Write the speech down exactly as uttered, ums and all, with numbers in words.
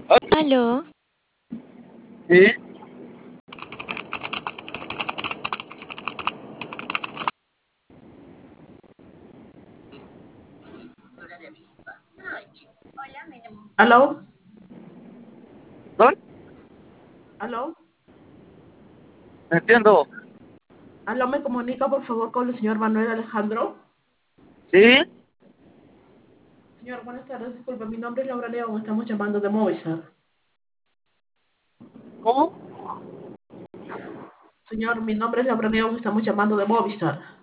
¿Aló? Sí, ¿Aló? ¿no? ¿Aló? Entiendo. ¿Aló? ¿Me comunica, por favor, con el señor Manuel Alejandro? Sí, Señor, buenas tardes. Disculpe, mi nombre es Laura León. Estamos llamando de Movistar. ¿cómo? Señor, mi nombre es Laura León. Estamos llamando de Movistar.